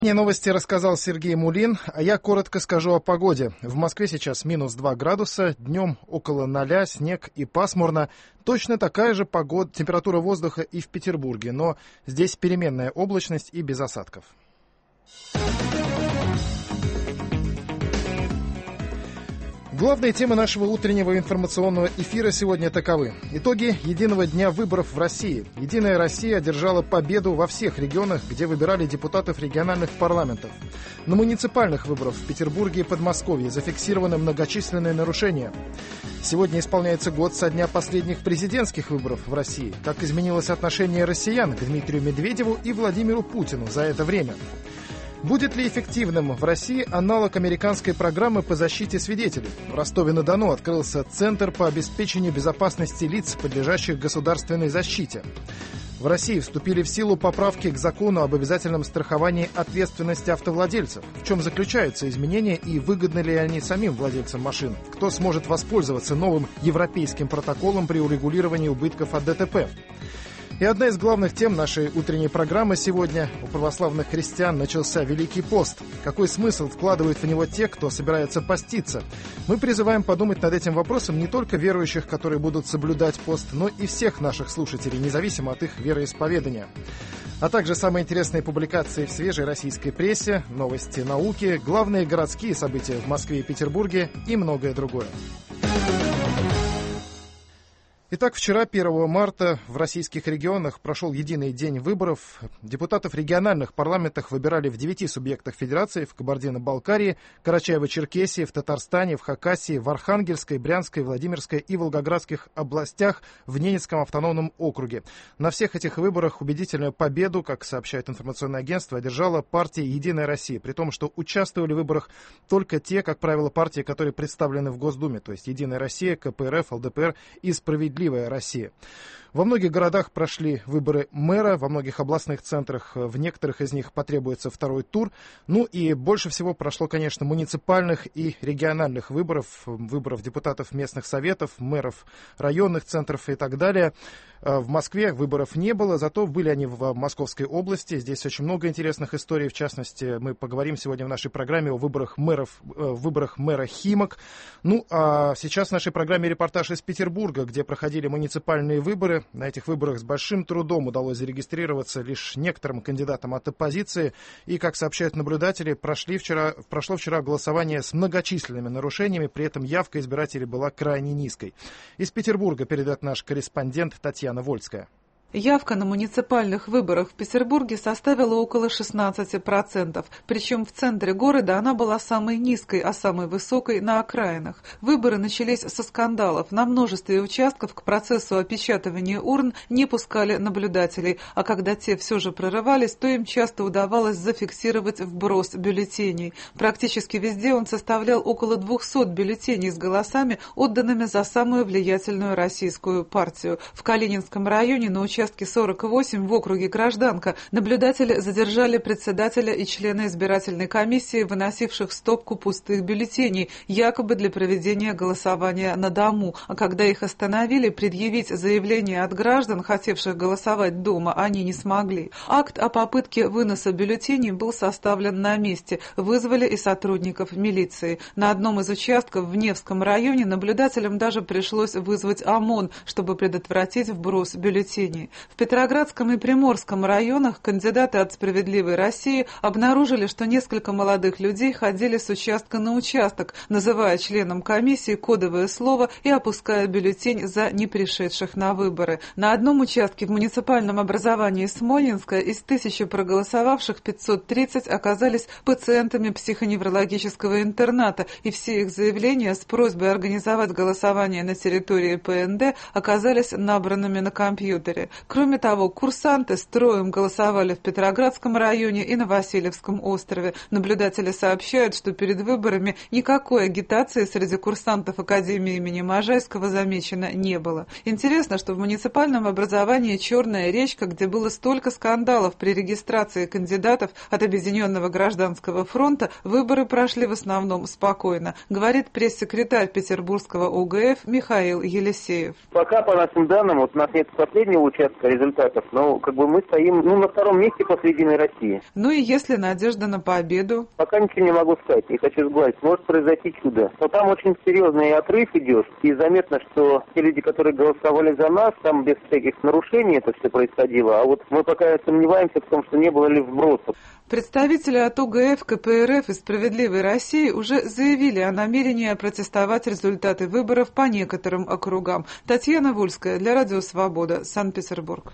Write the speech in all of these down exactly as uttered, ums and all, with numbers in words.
Новости рассказал Сергей Мулин, а я коротко скажу о погоде. В Москве сейчас минус два градуса, днем около ноля, снег и пасмурно. Точно такая же погода, температура воздуха и в Петербурге, но здесь переменная облачность и без осадков. Главные темы нашего утреннего информационного эфира сегодня таковы. Итоги единого дня выборов в России. Единая Россия одержала победу во всех регионах, где выбирали депутатов региональных парламентов. На муниципальных выборах в Петербурге и Подмосковье зафиксированы многочисленные нарушения. Сегодня исполняется год со дня последних президентских выборов в России. Как изменилось отношение россиян к Дмитрию Медведеву и Владимиру Путину за это время? Будет ли эффективным в России аналог американской программы по защите свидетелей? В Ростове-на-Дону открылся Центр по обеспечению безопасности лиц, подлежащих государственной защите. В России вступили в силу поправки к закону об обязательном страховании ответственности автовладельцев. В чем заключаются изменения и выгодны ли они самим владельцам машин? Кто сможет воспользоваться новым европейским протоколом при урегулировании убытков от ДТП? И одна из главных тем нашей утренней программы сегодня: у православных христиан начался Великий пост. Какой смысл вкладывают в него те, кто собирается поститься? Мы призываем подумать над этим вопросом не только верующих, которые будут соблюдать пост, но и всех наших слушателей, независимо от их вероисповедания. А также самые интересные публикации в свежей российской прессе, новости науки, главные городские события в Москве и Петербурге и многое другое. Итак, вчера, первого марта, в российских регионах прошел единый день выборов. Депутатов региональных парламентах выбирали в девяти субъектах федерации: в Кабардино-Балкарии, Карачаево-Черкесии, в Татарстане, в Хакасии, в Архангельской, Брянской, Владимирской и Волгоградских областях, в Ненецком автономном округе. На всех этих выборах убедительную победу, как сообщает информационное агентство, одержала партия «Единая Россия», при том, что участвовали в выборах только те, как правило, партии, которые представлены в Госдуме, то есть «Единая Россия», ка пэ эр эф, эл дэ пэ эр и «Справедливая Россия». Во многих городах прошли выборы мэра, во многих областных центрах, в некоторых из них потребуется второй тур. Ну и больше всего прошло, конечно, муниципальных и региональных выборов, выборов депутатов местных советов, мэров районных центров и так далее. В Москве выборов не было, зато были они в Московской области. Здесь очень много интересных историй. В частности, мы поговорим сегодня в нашей программе о выборах мэров, выборах мэра Химок. Ну, а сейчас в нашей программе репортаж из Петербурга, где проходили муниципальные выборы. На этих выборах с большим трудом удалось зарегистрироваться лишь некоторым кандидатам от оппозиции. И, как сообщают наблюдатели, прошли вчера, прошло вчера голосование с многочисленными нарушениями, при этом явка избирателей была крайне низкой. Из Петербурга передает наш корреспондент Татьяна Вольская. Явка на муниципальных выборах в Петербурге составила около шестнадцати процентов, причем в центре города она была самой низкой, а самой высокой на окраинах. Выборы начались со скандалов. На множестве участков к процессу опечатывания урн не пускали наблюдателей, а когда те все же прорывались, то им часто удавалось зафиксировать вброс бюллетеней. Практически везде он составлял около двухсот бюллетеней с голосами, отданными за самую влиятельную российскую партию. В Калининском районе на участке участке сорок восемь в округе Гражданка наблюдатели задержали председателя и члена избирательной комиссии, выносивших стопку пустых бюллетеней, якобы для проведения голосования на дому. А когда их остановили, предъявить заявление от граждан, хотевших голосовать дома, они не смогли. Акт о попытке выноса бюллетеней был составлен на месте. Вызвали и сотрудников милиции. На одном из участков в Невском районе наблюдателям даже пришлось вызвать ОМОН, чтобы предотвратить вброс бюллетеней. В Петроградском и Приморском районах кандидаты от «Справедливой России» обнаружили, что несколько молодых людей ходили с участка на участок, называя членам комиссии кодовое слово и опуская бюллетень за не пришедших на выборы. На одном участке в муниципальном образовании Смольнинска из тысячи проголосовавших пятьсот тридцать оказались пациентами психоневрологического интерната, и все их заявления с просьбой организовать голосование на территории пэ эн дэ оказались набранными на компьютере. Кроме того, курсанты строем голосовали в Петроградском районе и на Васильевском острове. Наблюдатели сообщают, что перед выборами никакой агитации среди курсантов Академии имени Можайского замечено не было. Интересно, что в муниципальном образовании «Черная речка», где было столько скандалов при регистрации кандидатов от Объединенного гражданского фронта, выборы прошли в основном спокойно, говорит пресс-секретарь Петербургского о гэ эф Михаил Елисеев. Пока, по нашим данным, вот у нас нет последнего участка результатов, но как бы мы стоим ну, на втором месте после «Единой России». Ну и есть ли надежда на победу? Пока ничего не могу сказать, не хочу сглазить. Может произойти чудо. Но там очень серьезный отрыв идет, и заметно, что те люди, которые голосовали за нас, там без всяких нарушений это все происходило, а вот мы пока сомневаемся в том, что не было ли вбросов. Представители от ОГФ, ка пэ эр эф и «Справедливой России» уже заявили о намерении опротестовать результаты выборов по некоторым округам. Татьяна Вольская для Радио Свобода, Санкт-Петербург.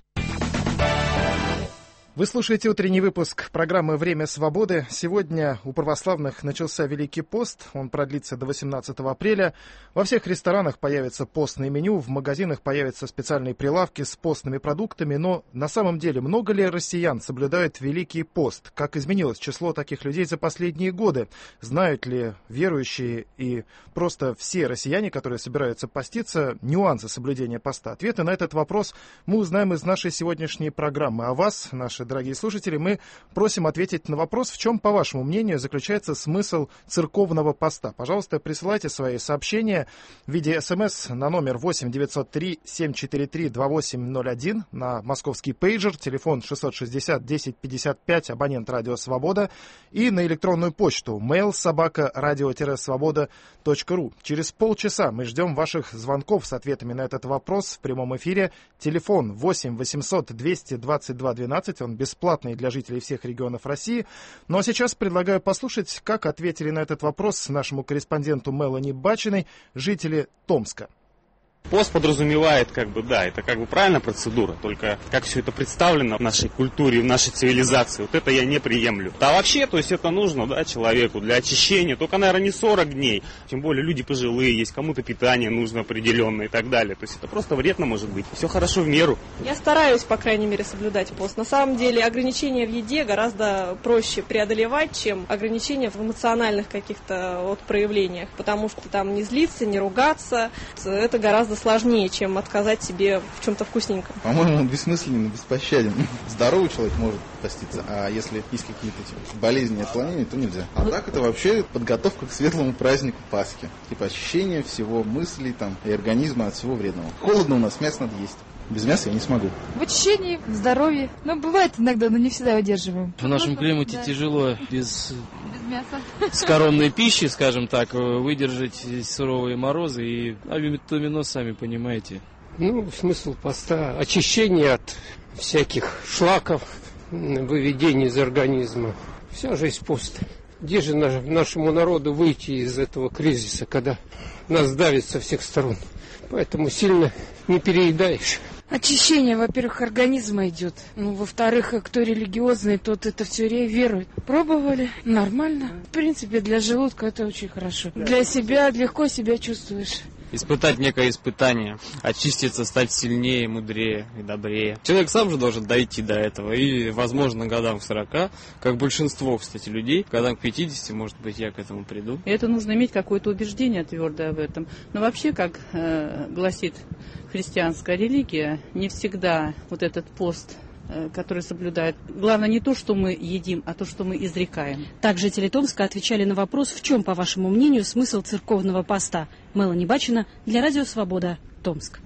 Вы слушаете утренний выпуск программы «Время свободы». Сегодня у православных начался Великий пост. Он продлится до восемнадцатого апреля. Во всех ресторанах появится постное меню, в магазинах появятся специальные прилавки с постными продуктами. Но на самом деле много ли россиян соблюдают Великий пост? Как изменилось число таких людей за последние годы? Знают ли верующие и просто все россияне, которые собираются поститься, нюансы соблюдения поста? Ответы на этот вопрос мы узнаем из нашей сегодняшней программы. А вас, наши дорогие слушатели, мы просим ответить на вопрос, в чем, по вашему мнению, заключается смысл церковного поста. Пожалуйста, присылайте свои сообщения в виде смс на номер восемь девятьсот три семь четыре три два восемь ноль один, на московский пейджер, телефон шестьсот шестьдесят десять пятьдесят пять, абонент Радио Свобода, и на электронную почту mail собака радио свобода точка ру. Через полчаса мы ждем ваших звонков с ответами на этот вопрос в прямом эфире. Телефон восемь восемьсот двести двадцать два двенадцать, он бесплатный для жителей всех регионов России. Ну а сейчас предлагаю послушать, как ответили на этот вопрос нашему корреспонденту Мелани Бачиной жители Томска. Пост подразумевает, как бы, да, это как бы правильная процедура, только как все это представлено в нашей культуре, в нашей цивилизации, вот это я не приемлю. А вообще, то есть это нужно, да, человеку для очищения, только, наверное, не сорок дней, тем более люди пожилые, есть кому-то питание нужно определенное и так далее, то есть это просто вредно может быть, все хорошо в меру. Я стараюсь, по крайней мере, соблюдать пост. На самом деле ограничения в еде гораздо проще преодолевать, чем ограничения в эмоциональных каких-то вот проявлениях, потому что там не злиться, не ругаться, это гораздо сложнее, чем отказать себе в чем-то вкусненьком. По-моему, он бессмысленен и беспощаден. Здоровый человек может поститься, а если есть какие-то типа, болезни и отклонения, то нельзя. А так это вообще подготовка к светлому празднику Пасхи. Типа очищение всего мыслей там, и организма от всего вредного. Холодно у нас, мясо надо есть. Без мяса я не смогу. В очищении, в здоровье. Ну, бывает иногда, но не всегда выдерживаем. В нашем климате да. тяжело без, без мяса. Скоромной пищи, скажем так, выдержать суровые морозы. И авитаминоз, сами понимаете. Ну, смысл поста – очищение от всяких шлаков, выведение из организма. Вся жизнь пост. Где же нашему народу выйти из этого кризиса, когда нас давит со всех сторон? Поэтому сильно не переедаешь. Очищение, во-первых, организма идет. Ну, во-вторых, кто религиозный, тот это все верует. Пробовали, нормально. В принципе, для желудка это очень хорошо. Для себя легко себя чувствуешь. Испытать некое испытание, очиститься, стать сильнее, мудрее и добрее. Человек сам же должен дойти до этого, и, возможно, годам к сорока, как большинство, кстати, людей, годам к пятидесяти, может быть, я к этому приду. И это нужно иметь какое-то убеждение твердое в этом. Но вообще, как э, гласит христианская религия, не всегда вот этот пост, который соблюдает. Главное не то, что мы едим, а то, что мы изрекаем. Так жители Томска отвечали на вопрос, в чем, по вашему мнению, смысл церковного поста. Мелани Бачина для Радио Свобода, Томск.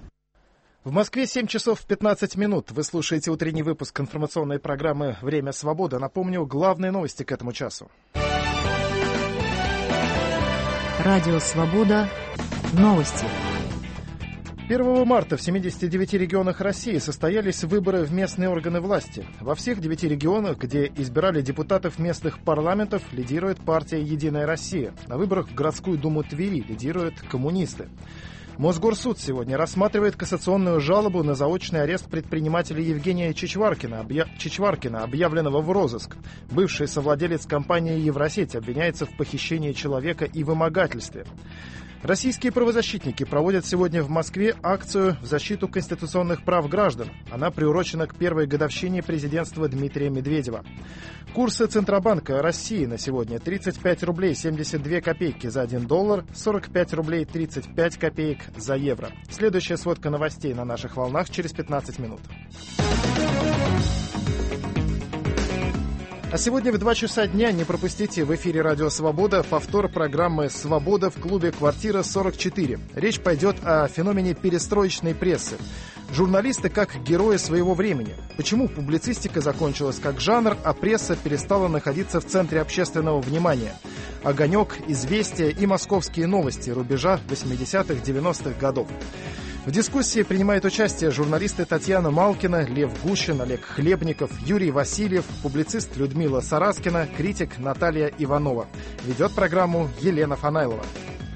В Москве семь часов пятнадцать минут. Вы слушаете утренний выпуск информационной программы «Время свободы». Напомню, главные новости к этому часу. Радио Свобода. Новости. первого марта в семидесяти девяти регионах России состоялись выборы в местные органы власти. Во всех девяти регионах, где избирали депутатов местных парламентов, лидирует партия «Единая Россия». На выборах в городскую думу Твери лидируют коммунисты. Мосгорсуд сегодня рассматривает кассационную жалобу на заочный арест предпринимателя Евгения Чичваркина, объя... Чичваркина, объявленного в розыск. Бывший совладелец компании «Евросеть» обвиняется в похищении человека и вымогательстве. Российские правозащитники проводят сегодня в Москве акцию в защиту конституционных прав граждан. Она приурочена к первой годовщине президентства Дмитрия Медведева. Курсы Центробанка России на сегодня: тридцать пять рублей семьдесят две копейки за один доллар, сорок пять рублей тридцать пять копеек за евро. Следующая сводка новостей на наших волнах через пятнадцать минут. А сегодня в два часа дня не пропустите в эфире «Радио Свобода» повтор программы «Свобода» в клубе «Квартира сорок четыре». Речь пойдет о феномене перестроечной прессы. Журналисты как герои своего времени. Почему публицистика закончилась как жанр, а пресса перестала находиться в центре общественного внимания? «Огонек», «Известия» и «Московские новости» рубежа восьмидесятых-девяностых годов. В дискуссии принимают участие журналисты Татьяна Малкина, Лев Гущин, Олег Хлебников, Юрий Васильев, публицист Людмила Сараскина, критик Наталья Иванова. Ведет программу Елена Фанайлова.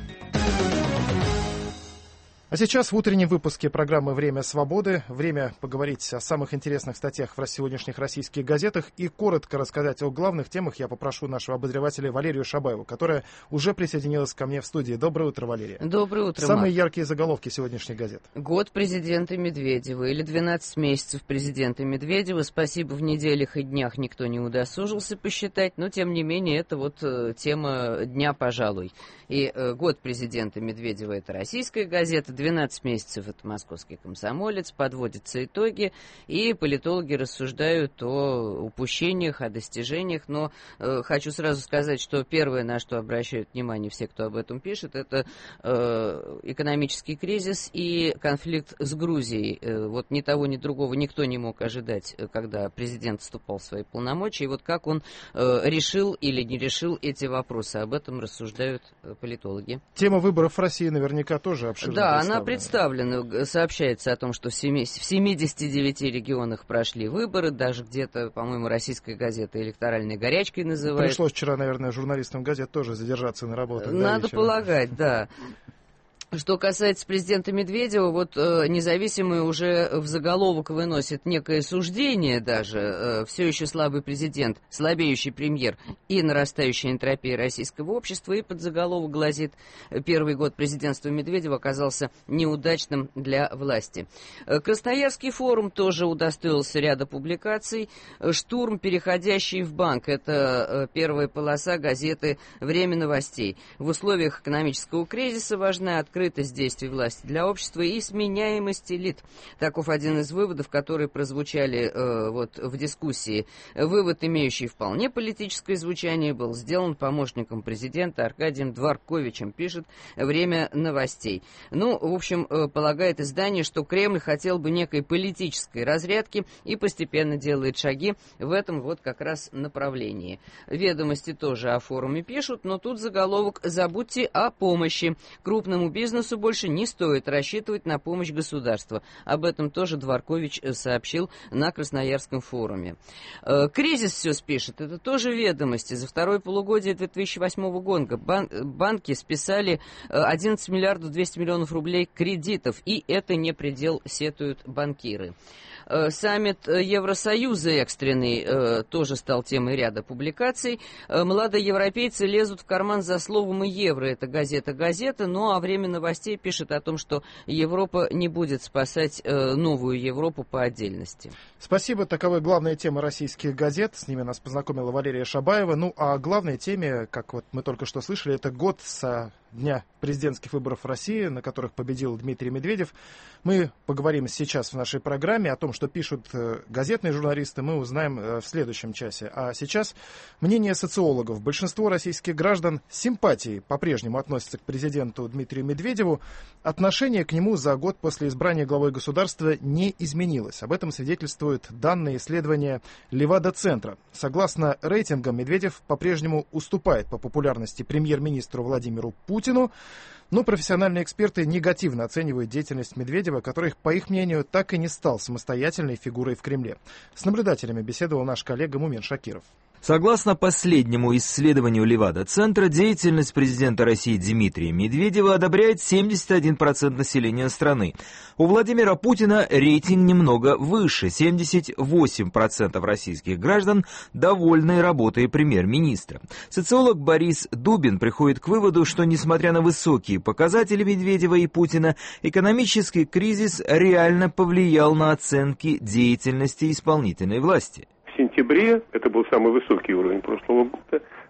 А сейчас в утреннем выпуске программы «Время свободы» время поговорить о самых интересных статьях в сегодняшних российских газетах и коротко рассказать о главных темах я попрошу нашего обозревателя Валерию Шабаеву, которая уже присоединилась ко мне в студии. Доброе утро, Валерия. Доброе утро, Самые Марк. яркие заголовки сегодняшних газет. Год президента Медведева или двенадцать месяцев президента Медведева. Спасибо, в неделях и днях никто не удосужился посчитать, но тем не менее это вот э, тема дня, пожалуй. И э, год президента Медведева — это российская газета, двенадцать месяцев — это «Московский комсомолец», подводятся итоги, и политологи рассуждают о упущениях, о достижениях, но э, хочу сразу сказать, что первое, на что обращают внимание все, кто об этом пишет, это э, экономический кризис и конфликт с Грузией. Э, вот ни того, ни другого никто не мог ожидать, когда президент вступал в свои полномочия, и вот как он э, решил или не решил эти вопросы, об этом рассуждают э, политологи. Тема выборов в России наверняка тоже обширна. Да, она представлена. Сообщается о том, что в семидесяти девяти регионах прошли выборы, даже где-то, по-моему, российская газета «Электоральной горячкой» называют. Пришлось вчера, наверное, журналистам газет тоже задержаться на работе. Надо полагать, да. Что касается президента Медведева, вот э, независимый уже в заголовок выносит некое суждение даже, э, все еще слабый президент, слабеющий премьер и нарастающая энтропия российского общества, и под заголовок гласит: первый год президентства Медведева оказался неудачным для власти. Э, Красноярский форум тоже удостоился ряда публикаций. Штурм, переходящий в банк, это э, первая полоса газеты «Время новостей». В условиях экономического кризиса важна открытость открытость действий власти для общества и сменяемость элит. Таков один из выводов, которые прозвучали э, вот, в дискуссии. Вывод, имеющий вполне политическое звучание, был сделан помощником президента Аркадием Дворковичем, пишет «Время новостей». Ну, в общем, э, полагает издание, что Кремль хотел бы некой политической разрядки и постепенно делает шаги в этом вот как раз направлении. Ведомости тоже о форуме пишут, но тут заголовок: «Забудьте о помощи. Крупному бизнесу Бизнесу больше не стоит рассчитывать на помощь государства». Об этом тоже Дворкович сообщил на Красноярском форуме. Кризис все спишет. Это тоже ведомости. За второе полугодие две тысячи восьмого года бан- банки списали одиннадцать миллиардов двести миллионов рублей кредитов. И это не предел, сетуют банкиры. Саммит Евросоюза экстренный э, тоже стал темой ряда публикаций. Э, младоевропейцы лезут в карман за словом и евро. Это газета-газета. Ну а «Время новостей» пишет о том, что Европа не будет спасать э, новую Европу по отдельности. Спасибо. Таковы главные темы российских газет. С ними нас познакомила Валерия Шабаева. Ну а о главной теме, как вот мы только что слышали, это год со дня президентских выборов в России, на которых победил Дмитрий Медведев. Мы поговорим сейчас в нашей программе о том, что пишут газетные журналисты, мы узнаем в следующем часе. А сейчас мнение социологов. Большинство российских граждан с симпатией по-прежнему относятся к президенту Дмитрию Медведеву. Отношение к нему за год после избрания главой государства не изменилось. Об этом свидетельствуют данные исследования Левада-центра. Согласно рейтингам, Медведев по-прежнему уступает по популярности премьер-министру Владимиру Путину. Но профессиональные эксперты негативно оценивают деятельность Медведева, который, по их мнению, так и не стал самостоятельной фигурой в Кремле. С наблюдателями беседовал наш коллега Мумин Шакиров. Согласно последнему исследованию Левада-центра, деятельность президента России Дмитрия Медведева одобряет семьдесят один процент населения страны. У Владимира Путина рейтинг немного выше. семьдесят восемь процентов российских граждан довольны работой премьер-министра. Социолог Борис Дубин приходит к выводу, что, несмотря на высокие показатели Медведева и Путина, экономический кризис реально повлиял на оценки деятельности исполнительной власти. В сентябре, это был самый высокий уровень прошлого года,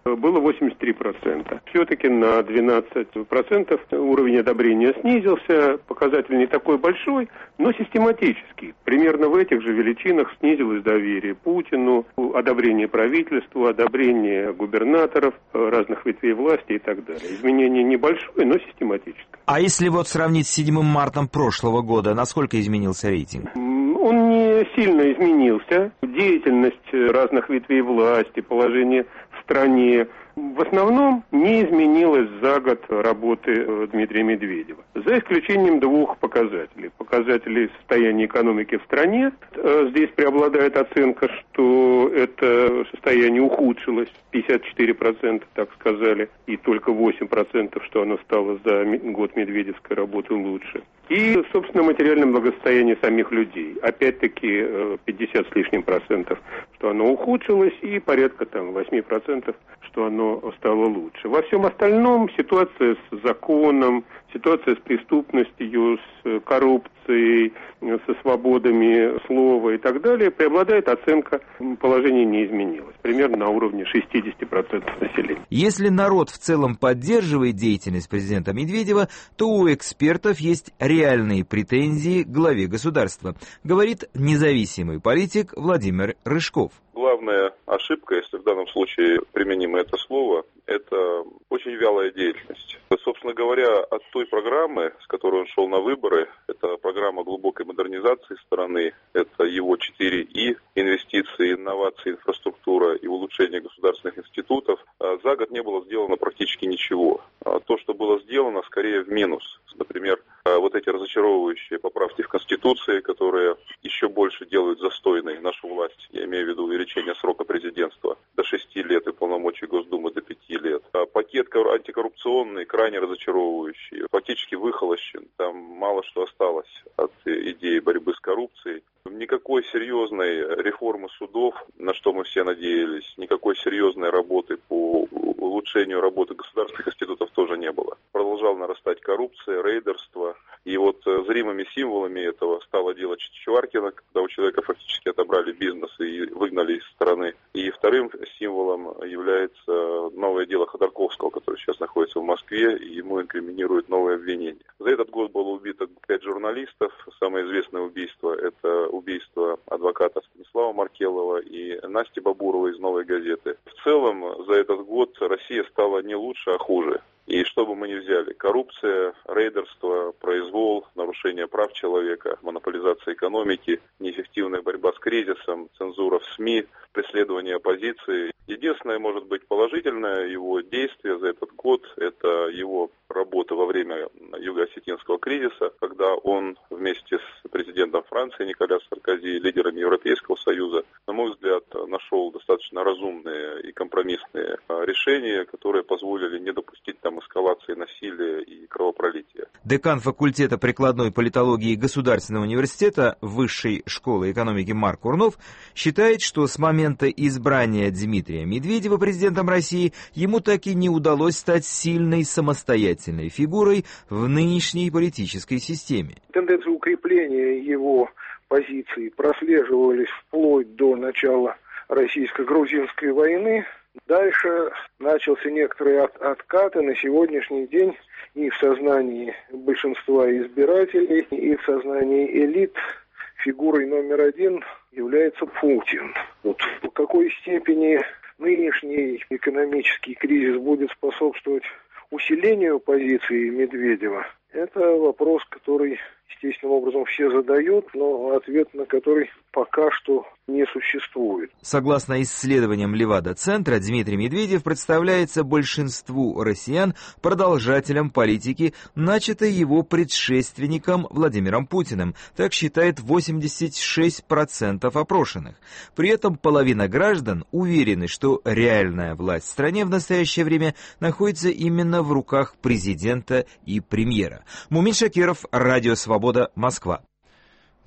было восемьдесят три процента. Все-таки на двенадцать процентов уровень одобрения снизился, показатель не такой большой, но систематический. Примерно в этих же величинах снизилось доверие Путину, одобрение правительству, одобрение губернаторов разных ветвей власти и так далее. Изменение небольшое, но систематическое. А если вот сравнить с седьмым мартом прошлого года, насколько изменился рейтинг? Он не сильно изменился. Деятельность разных ветвей власти, положение в стране в основном не изменилось за год работы Дмитрия Медведева. За исключением двух показателей. Показателей состояния экономики в стране. Здесь преобладает оценка, что это состояние ухудшилось. пятьдесят четыре процента, так сказали, и только восемь процентов, что оно стало за год медведевской работы лучше. И, собственно, материальное благосостояние самих людей. Опять-таки пятьдесят с лишним процентов, что оно ухудшилось, и порядка там восемь процентов, что оно стало лучше. Во всем остальном ситуация с законом, ситуация с преступностью, с коррупцией, со свободами слова и так далее, преобладает оценка, положение не изменилось. Примерно на уровне шестьдесят процентов населения. Если народ в целом поддерживает деятельность президента Медведева, то у экспертов есть реальные претензии к главе государства, говорит независимый политик Владимир Рыжков. Главная ошибка, если в данном случае применимо это слово, это очень вялая деятельность. Собственно говоря, от той программы, с которой он шел на выборы, это программа глубокой модернизации страны, это его четыре И, инвестиции, инновации, инфраструктура и улучшение государственных институтов, за год не было сделано практически ничего. То, что было сделано, скорее в минус. Например, вот эти разочаровывающие поправки в Конституции, которые еще больше делают застойной нашу власть, я имею в виду увеличение срока президентства до шести лет и полномочий Госдумы до пяти лет. Пакет антикоррупционный крайне разочаровывающий, фактически выхолощен, там мало что осталось от идеи борьбы с коррупцией. Никакой серьезной реформы судов, на что мы все надеялись, никакой серьезной работы по улучшению работы государственных институтов тоже не было. Продолжала нарастать коррупция, рейдерство. И вот зримыми символами этого стало дело Чичваркина, когда у человека фактически отобрали бизнес и выгнали из страны. И вторым символом является новое дело Ходорковского, которое сейчас находится в Москве, и ему инкриминируют новые обвинения. За этот год было убито пять журналистов. Самое известное убийство – это убийство адвоката Станислава Маркелова и Насти Бабуровой из «Новой газеты». В целом, за этот год Россия стала не лучше, а хуже. И что бы мы ни взяли, коррупция, рейдерство, произвол, нарушение прав человека, монополизация экономики, неэффективная борьба с кризисом, цензура в СМИ, преследование оппозиции. Единственное, может быть, положительное его действие за этот год – это его работа во время юго-осетинского кризиса, когда он вместе с президентом Франции Николя Саркози и лидерами Европейского Союза, на мой взгляд, нашел достаточно разумные и компромиссные решения, которые позволили не допустить там эскалации насилия и кровопролития. Декан факультета прикладной политологии Государственного университета Высшей школы экономики Марк Курнов считает, что с момента избрания Дмитрия Медведева президентом России ему так и не удалось стать сильной самостоятельной фигурой в нынешней политической системе. Тенденции укрепления его позиций прослеживались вплоть до начала российско-грузинской войны. Дальше начался некоторый от, откат, и на сегодняшний день и в сознании большинства избирателей, и в сознании элит фигурой номер один является Путин. Вот в какой степени нынешний экономический кризис будет способствовать усилению позиции Медведева, это вопрос, который естественным образом все задают, но ответ на который пока что не существует. Согласно исследованиям Левада-центра, Дмитрий Медведев представляется большинству россиян продолжателем политики, начатой его предшественником Владимиром Путиным. Так считает восемьдесят шесть процентов опрошенных. При этом половина граждан уверены, что реальная власть в стране в настоящее время находится именно в руках президента и премьера. Мумин Шакиров, Радио Свобода, Москва.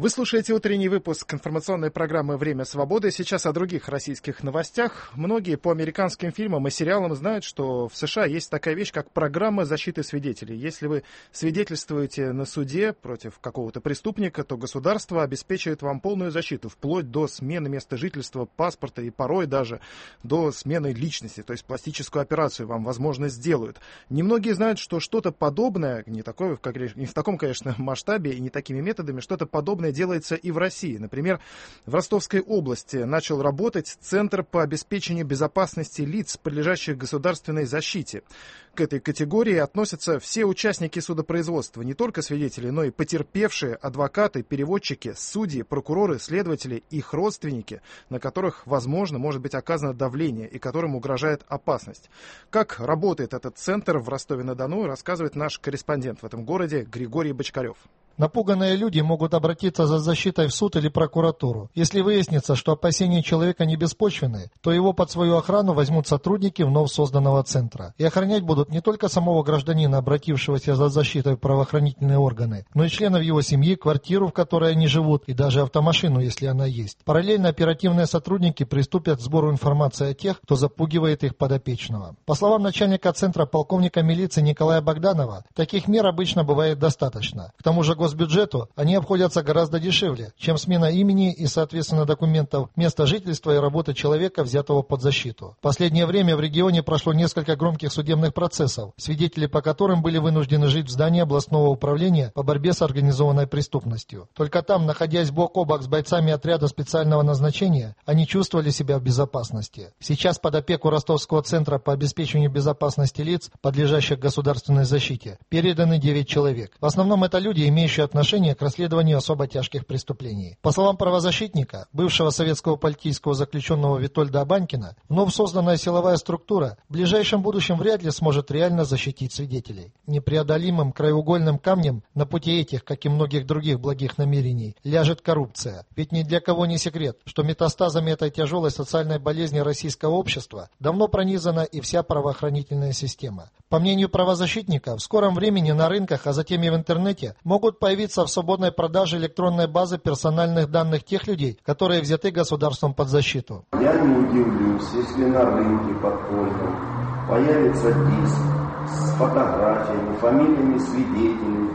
Вы слушаете утренний выпуск информационной программы «Время свободы». Сейчас о других российских новостях. Многие по американским фильмам и сериалам знают, что в США есть такая вещь, как программа защиты свидетелей. Если вы свидетельствуете на суде против какого-то преступника, то государство обеспечивает вам полную защиту, вплоть до смены места жительства, паспорта и порой даже до смены личности, то есть пластическую операцию вам, возможно, сделают. Немногие знают, что что-то подобное, не, такое, не в таком, конечно, масштабе и не такими методами, что-то подобное делается и в России. Например, в Ростовской области начал работать Центр по обеспечению безопасности лиц, подлежащих государственной защите. К этой категории относятся все участники судопроизводства, не только свидетели, но и потерпевшие, адвокаты, переводчики, судьи, прокуроры, следователи, их родственники, на которых, возможно, может быть оказано давление и которым угрожает опасность. Как работает этот центр в Ростове-на-Дону, рассказывает наш корреспондент в этом городе Григорий Бочкарев. Напуганные люди могут обратиться за защитой в суд или прокуратуру. Если выяснится, что опасения человека не беспочвенны, то его под свою охрану возьмут сотрудники вновь созданного центра. И охранять будут не только самого гражданина, обратившегося за защитой в правоохранительные органы, но и членов его семьи, квартиру, в которой они живут, и даже автомашину, если она есть. Параллельно оперативные сотрудники приступят к сбору информации о тех, кто запугивает их подопечного. По словам начальника центра полковника милиции Николая Богданова, таких мер обычно бывает достаточно. К тому же госбюджету они обходятся гораздо дешевле, чем смена имени и, соответственно, документов, места жительства и работы человека, взятого под защиту. В последнее время в регионе прошло несколько громких судебных процессов, свидетели по которым были вынуждены жить в здании областного управления по борьбе с организованной преступностью. Только там, находясь бок о бок с бойцами отряда специального назначения, они чувствовали себя в безопасности. Сейчас под опеку Ростовского центра по обеспечению безопасности лиц, подлежащих государственной защите, переданы девять человек. В основном это люди, имеющие отношение к расследованию особо тяжких преступлений. По словам правозащитника, бывшего советского политического заключенного Витольда Абанькина, вновь созданная силовая структура в ближайшем будущем вряд ли сможет реально защитить свидетелей. Непреодолимым краеугольным камнем на пути этих, как и многих других благих намерений, ляжет коррупция. Ведь ни для кого не секрет, что метастазами этой тяжелой социальной болезни российского общества давно пронизана и вся правоохранительная система. По мнению правозащитника, в скором времени на рынках, а затем и в интернете, могут появиться в свободной продаже электронной базы персональных данных тех людей, которые взяты государством под защиту. Я не удивлюсь, если на рынке подпольном появится диск с фотографиями, фамилиями свидетелей,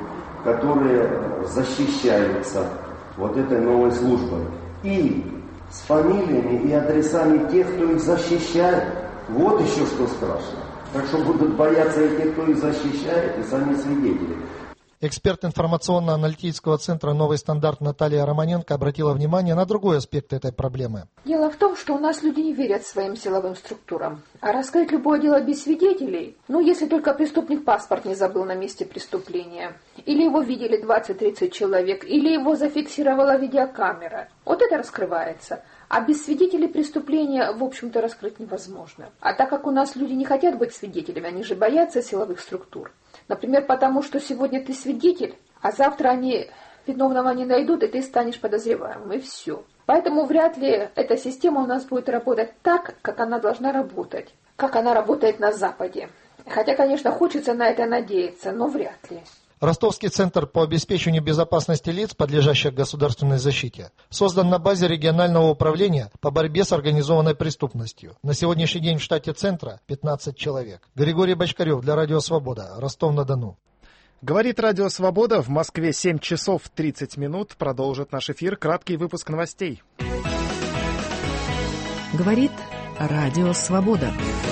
которые защищаются вот этой новой службой. И с фамилиями и адресами тех, кто их защищает. Вот еще что страшно. Так что будут бояться и те, кто их защищает, и сами свидетели. Эксперт информационно-аналитического центра «Новый стандарт» Наталья Романенко обратила внимание на другой аспект этой проблемы. Дело в том, что у нас люди не верят своим силовым структурам. А раскрыть любое дело без свидетелей, ну, если только преступник паспорт не забыл на месте преступления, или его видели двадцать-тридцать человек, или его зафиксировала видеокамера, вот это раскрывается. А без свидетелей преступления, в общем-то, раскрыть невозможно. А так как у нас люди не хотят быть свидетелями, они же боятся силовых структур. Например, потому что сегодня ты свидетель, а завтра они виновного не найдут, и ты станешь подозреваемым, и все. Поэтому вряд ли эта система у нас будет работать так, как она должна работать, как она работает на Западе. Хотя, конечно, хочется на это надеяться, но вряд ли. Ростовский центр по обеспечению безопасности лиц, подлежащих государственной защите, создан на базе регионального управления по борьбе с организованной преступностью. На сегодняшний день в штате центра пятнадцать человек. Григорий Бочкарев для Радио Свобода, Ростов-на-Дону. Говорит Радио Свобода, в Москве семь часов тридцать минут. Продолжит наш эфир краткий выпуск новостей. Говорит Радио Свобода.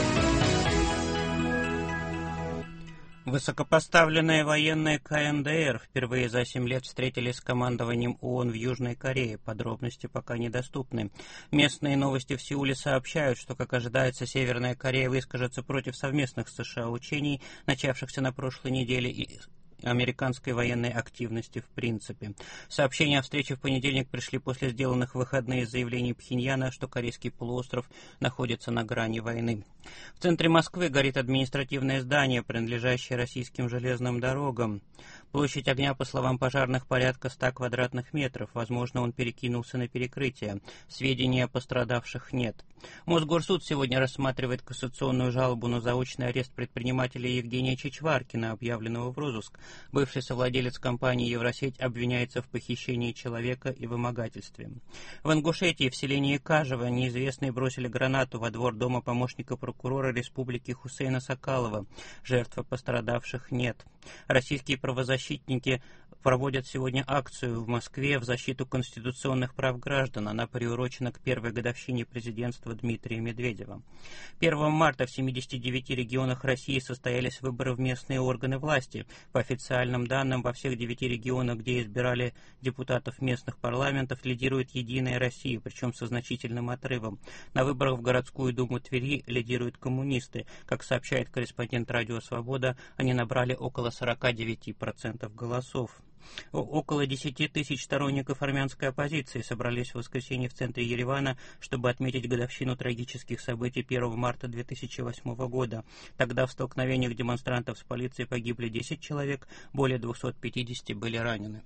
Высокопоставленные военные ка эн дэ эр впервые за семь лет встретились с командованием ООН в Южной Корее. Подробности пока недоступны. Местные новости в Сеуле сообщают, что, как ожидается, Северная Корея выскажется против совместных с США учений, начавшихся на прошлой неделе, и американской военной активности в принципе. Сообщения о встрече в понедельник пришли после сделанных в выходные заявлений Пхеньяна, что Корейский полуостров находится на грани войны. В центре Москвы горит административное здание, принадлежащее российским железным дорогам. Площадь огня, по словам пожарных, порядка ста квадратных метров. Возможно, он перекинулся на перекрытие. Сведений о пострадавших нет. Мосгорсуд сегодня рассматривает кассационную жалобу на заочный арест предпринимателя Евгения Чичваркина, объявленного в розыск. Бывший совладелец компании «Евросеть» обвиняется в похищении человека и вымогательстве. В Ингушетии в селении Кажево неизвестные бросили гранату во двор дома помощника прокурора республики Хусейна Сакалова. Жертв пострадавших нет. Российские правозащитники проводят сегодня акцию в Москве в защиту конституционных прав граждан. Она приурочена к первой годовщине президентства Дмитрия Медведева. первого марта в семидесяти девяти регионах России состоялись выборы в местные органы власти. По официальным данным, во всех девяти регионах, где избирали депутатов местных парламентов, лидирует «Единая Россия», причем со значительным отрывом. На выборах в городскую думу Твери лидируют коммунисты. Как сообщает корреспондент «Радио Свобода», они набрали около сорока девяти процентов голосов. Около десяти тысяч сторонников армянской оппозиции собрались в воскресенье в центре Еревана, чтобы отметить годовщину трагических событий первого марта две тысячи восьмого года. Тогда в столкновениях демонстрантов с полицией погибли десять человек, более двухсот пятидесяти были ранены.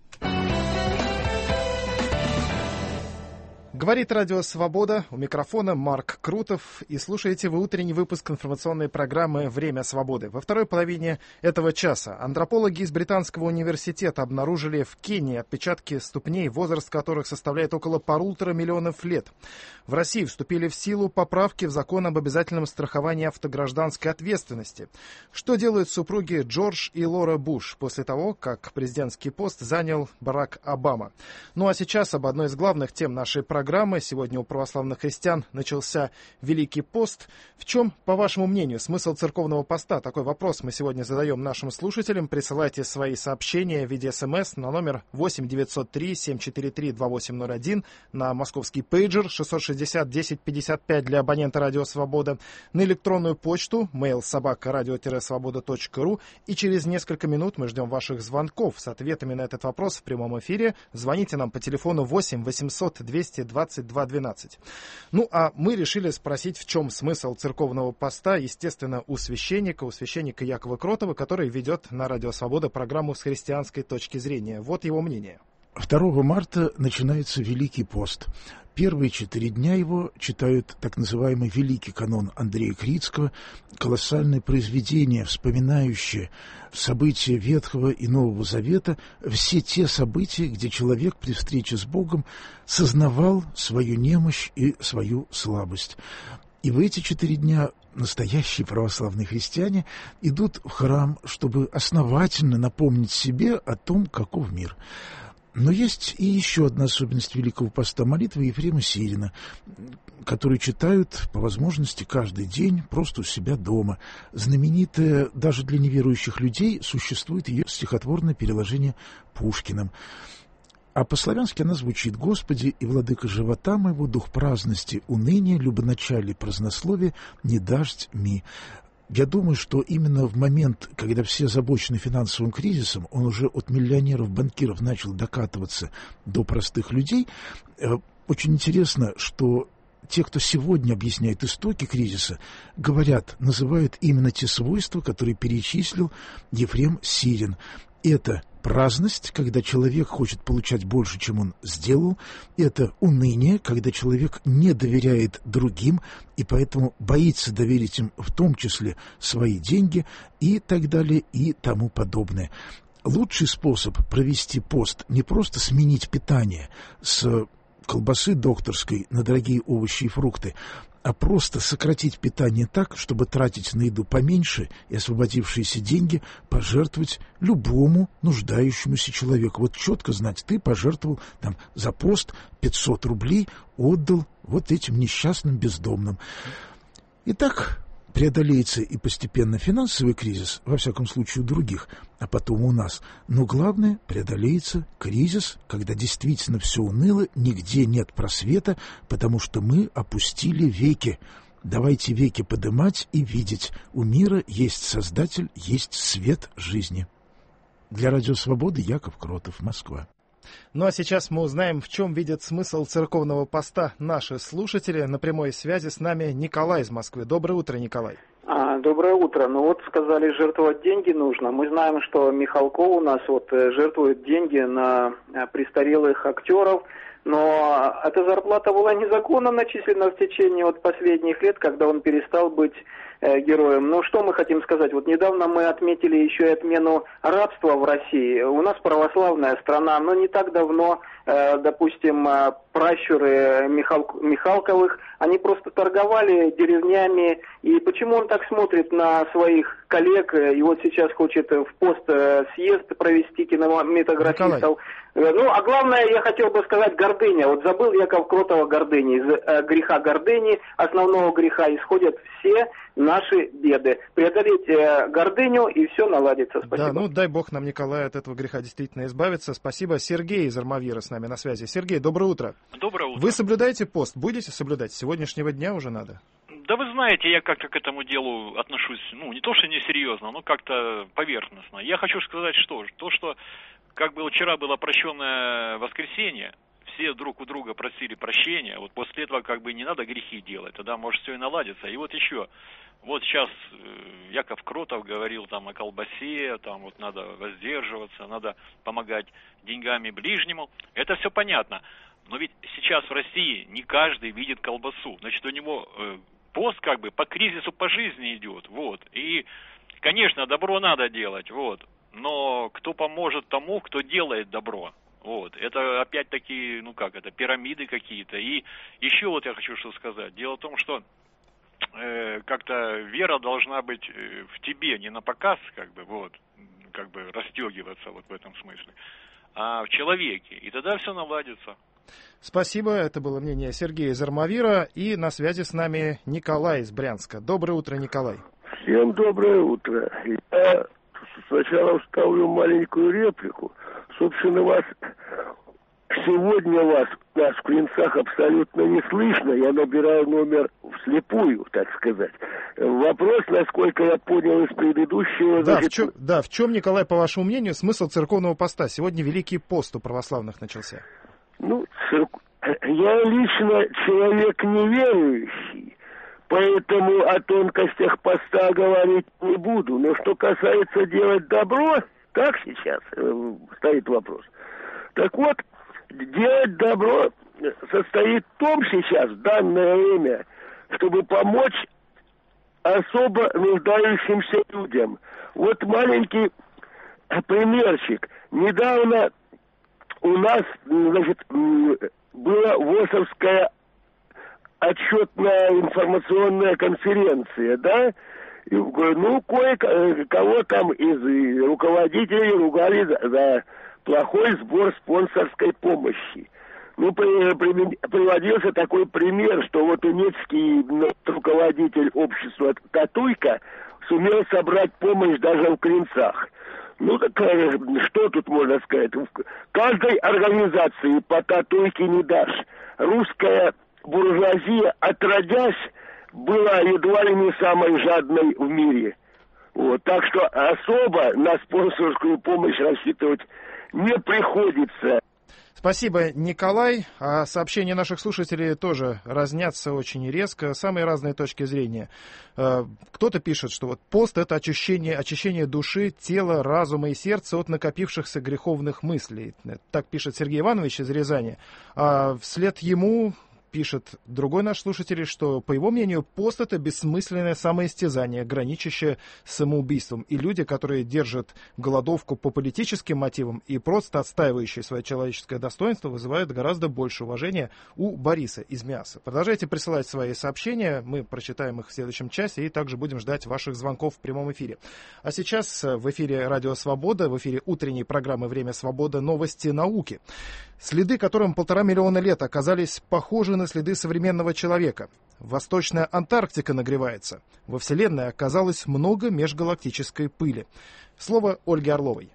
Говорит Радио Свобода, у микрофона Марк Крутов, и слушаете вы утренний выпуск информационной программы «Время свободы». Во второй половине этого часа антропологи из Британского университета обнаружили в Кении отпечатки ступней, возраст которых составляет около полутора миллионов лет. В России вступили в силу поправки в закон об обязательном страховании автогражданской ответственности. Что делают супруги Джордж и Лора Буш после того, как президентский пост занял Барак Обама? Ну а сейчас об одной из главных тем нашей программы. Программы. Сегодня у православных христиан начался Великий пост. В чем, по вашему мнению, смысл церковного поста? Такой вопрос мы сегодня задаем нашим слушателям. Присылайте свои сообщения в виде смс на номер восемь девятьсот три семь четыре три два восемь ноль один, на московский пейджер шестьсот шестьдесят десять пятьдесят пять для абонента Радио Свобода, на электронную почту mail собака радио свобода точка ру, и через несколько минут мы ждем ваших звонков с ответами на этот вопрос в прямом эфире. Звоните нам по телефону восемь восемьсот двести двадцать два двенадцать. Ну, а мы решили спросить, в чем смысл церковного поста, естественно, у священника, у священника Якова Кротова, который ведет на Радио Свобода программу с христианской точки зрения. Вот его мнение. второго марта начинается Великий пост. Первые четыре дня его читают так называемый Великий канон Андрея Крицкого, колоссальное произведение, вспоминающее события Ветхого и Нового Завета, все те события, где человек при встрече с Богом сознавал свою немощь и свою слабость. И в эти четыре дня настоящие православные христиане идут в храм, чтобы основательно напомнить себе о том, каков мир. Но есть и еще одна особенность Великого поста — молитвы Ефрема Сирина, которую читают по возможности каждый день просто у себя дома. Знаменитое даже для неверующих людей существует ее стихотворное переложение Пушкиным. А по-славянски она звучит: «Господи и владыка живота моего, дух праздности, уныния, любоначалие, празднословие, не дашь ми». Я думаю, что именно в момент, когда все озабочены финансовым кризисом, он уже от миллионеров, банкиров начал докатываться до простых людей. Очень интересно, что те, кто сегодня объясняет истоки кризиса, говорят, называют именно те свойства, которые перечислил Ефрем Сирин. Это праздность, когда человек хочет получать больше, чем он сделал. Это уныние, когда человек не доверяет другим и поэтому боится доверить им в том числе свои деньги и так далее и тому подобное. Лучший способ провести пост — не просто сменить питание с колбасы докторской на дорогие овощи и фрукты, а просто сократить питание так, чтобы тратить на еду поменьше и освободившиеся деньги пожертвовать любому нуждающемуся человеку. Вот четко знать, ты пожертвовал там за пост пятьсот рублей, отдал вот этим несчастным бездомным. Итак, преодолеется и постепенно финансовый кризис, во всяком случае у других, а потом у нас. Но главное, преодолеется кризис, когда действительно все уныло, нигде нет просвета, потому что мы опустили веки. Давайте веки подымать и видеть. У мира есть Создатель, есть свет жизни. Для Радио Свободы Яков Кротов, Москва. Ну а сейчас мы узнаем, в чем видят смысл церковного поста наши слушатели. На прямой связи с нами Николай из Москвы. Доброе утро, Николай. А, доброе утро. Ну вот сказали, жертвовать деньги нужно. Мы знаем, что Михалков у нас вот жертвует деньги на престарелых актеров, но эта зарплата была незаконно начислена в течение вот последних лет, когда он перестал быть э, героем. Ну что мы хотим сказать? Вот недавно мы отметили еще и отмену рабства в России. У нас православная страна, но не так давно, э, допустим, э, пращуры Михал... Михалковых, они просто торговали деревнями. И почему он так смотрит на своих коллег и вот сейчас хочет в пост э, съезд провести кинематографистов? Ну, а главное, я хотел бы сказать, гордыня. Вот забыл Яков Кротова гордыни. Из э, греха гордыни, основного греха, исходят все наши беды. Преодолеть э, гордыню, и все наладится. Спасибо. Да, ну дай бог нам, Николай, от этого греха действительно избавиться. Спасибо. Сергей из Армавира с нами на связи. Сергей, доброе утро. Доброе утро. Вы соблюдаете пост? Будете соблюдать? С сегодняшнего дня уже надо? Да вы знаете, я как-то к этому делу отношусь, ну, не то что несерьезно, но как-то поверхностно. Я хочу сказать, что то, что как бы вчера было прощенное воскресенье, все друг у друга просили прощения, вот после этого как бы не надо грехи делать, тогда может все и наладится. И вот еще, вот сейчас Яков Кротов говорил там о колбасе, там вот надо воздерживаться, надо помогать деньгами ближнему, это все понятно. Но ведь сейчас в России не каждый видит колбасу, значит у него э, пост как бы по кризису по жизни идет, вот. И, конечно, добро надо делать, вот. Но кто поможет тому, кто делает добро? Вот. Это опять-таки, ну как это, пирамиды какие-то. И еще вот я хочу что сказать. Дело в том, что э, как-то вера должна быть в тебе, не на показ, как бы, вот, как бы расстегиваться вот в этом смысле, а в человеке. И тогда все наладится. Спасибо. Это было мнение Сергея из Армавира. И на связи с нами Николай из Брянска. Доброе утро, Николай. Всем доброе утро. Я сначала вставлю маленькую реплику. Собственно, вас сегодня вас, нас в Клинцах абсолютно не слышно. Я набираю номер вслепую, так сказать. Вопрос, насколько я понял из предыдущего... Да, значит... в чем, да, в чем, Николай, по вашему мнению, смысл церковного поста? Сегодня Великий пост у православных начался. Ну, церк... я лично человек неверующий. Поэтому о тонкостях поста говорить не буду. Но что касается делать добро, так сейчас э, стоит вопрос. Так вот, делать добро состоит в том сейчас, в данное время, чтобы помочь особо нуждающимся людям. Вот маленький примерчик. Недавно у нас, значит, была ВОСовская отчетная информационная конференция, да? И, ну, кое-кого там из руководителей ругали за, за плохой сбор спонсорской помощи. Ну, при, при, приводился такой пример, что вот унецкий руководитель общества Татуйка сумел собрать помощь даже в Клинцах. Ну, так что тут можно сказать? Каждой организации по Татуйке не дашь. Русская буржуазия, отродясь, была едва ли не самой жадной в мире. Вот, так что особо на спонсорскую помощь рассчитывать не приходится. Спасибо, Николай. А сообщения наших слушателей тоже разнятся очень резко. Самые разные точки зрения. Кто-то пишет, что вот пост — это очищение, очищение души, тела, разума и сердца от накопившихся греховных мыслей. Так пишет Сергей Иванович из Рязани. А вслед ему... пишет другой наш слушатель, что, по его мнению, пост — это бессмысленное самоистязание, граничащее с самоубийством. И люди, которые держат голодовку по политическим мотивам и просто отстаивающие свое человеческое достоинство, вызывают гораздо больше уважения у Бориса из Миаса. Продолжайте присылать свои сообщения, мы прочитаем их в следующем часе и также будем ждать ваших звонков в прямом эфире. А сейчас в эфире Радио Свобода, в эфире утренней программы «Время свободы» новости науки. Следы, которым полтора миллиона лет, оказались похожи на следы современного человека. Восточная Антарктика нагревается. Во Вселенной оказалось много межгалактической пыли. Слово Ольге Орловой.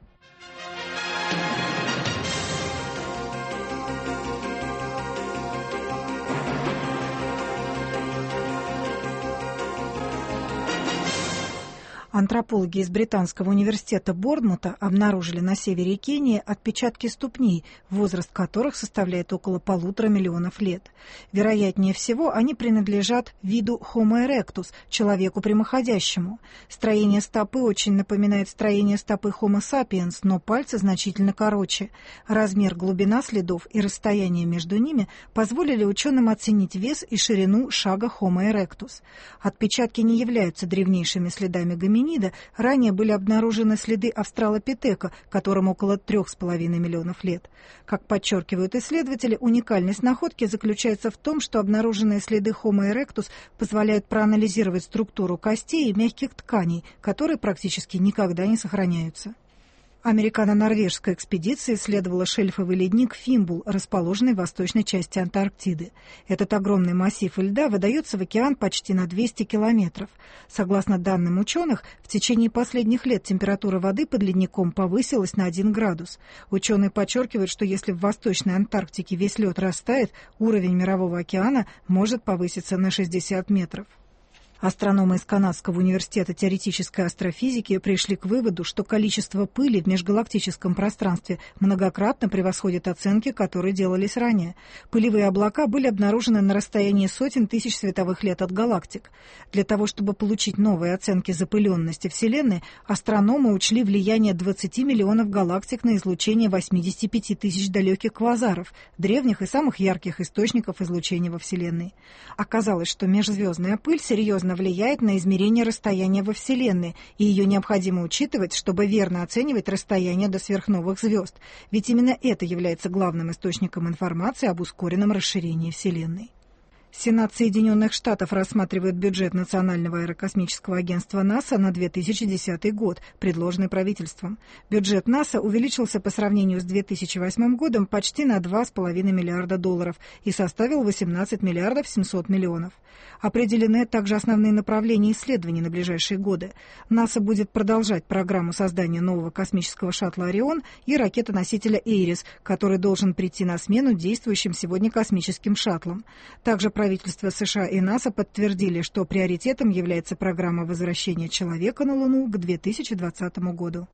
Антропологи из Британского университета Борнмута обнаружили на севере Кении отпечатки ступней, возраст которых составляет около полутора миллионов лет. Вероятнее всего, они принадлежат виду Homo erectus, человеку прямоходящему. Строение стопы очень напоминает строение стопы Homo sapiens, но пальцы значительно короче. Размер, глубина следов и расстояние между ними позволили ученым оценить вес и ширину шага Homo erectus. Отпечатки не являются древнейшими следами гоминида. Ранее были обнаружены следы австралопитека, которому около трех с половиной миллионов лет. Как подчеркивают исследователи, уникальность находки заключается в том, что обнаруженные следы Homo erectus позволяют проанализировать структуру костей и мягких тканей, которые практически никогда не сохраняются. Американо-норвежская экспедиция исследовала шельфовый ледник Фимбул, расположенный в восточной части Антарктиды. Этот огромный массив льда выдается в океан почти на двести километров. Согласно данным ученых, в течение последних лет температура воды под ледником повысилась на один градус. Ученые подчеркивают, что если в Восточной Антарктике весь лед растает, уровень Мирового океана может повыситься на шестьдесят метров. Астрономы из Канадского университета теоретической астрофизики пришли к выводу, что количество пыли в межгалактическом пространстве многократно превосходит оценки, которые делались ранее. Пылевые облака были обнаружены на расстоянии сотен тысяч световых лет от галактик. Для того, чтобы получить новые оценки запыленности Вселенной, астрономы учли влияние двадцати миллионов галактик на излучение восьмидесяти пяти тысяч далеких квазаров, древних и самых ярких источников излучения во Вселенной. Оказалось, что межзвездная пыль серьезно влияет на измерение расстояния во Вселенной, и ее необходимо учитывать, чтобы верно оценивать расстояние до сверхновых звезд, ведь именно это является главным источником информации об ускоренном расширении Вселенной. Сенат Соединенных Штатов рассматривает бюджет Национального аэрокосмического агентства НАСА на две тысячи десятый год, предложенный правительством. Бюджет НАСА увеличился по сравнению с две тысячи восьмым годом почти на два с половиной миллиарда долларов и составил восемнадцать миллиардов семьсот миллионов. Определены также основные направления исследований на ближайшие годы. НАСА будет продолжать программу создания нового космического шаттла «Орион» и ракетоносителя «Эйрис», который должен прийти на смену действующим сегодня космическим шаттлам. Также правительство США и НАСА подтвердили, что приоритетом является программа возвращения человека на Луну к две тысячи двадцатому году.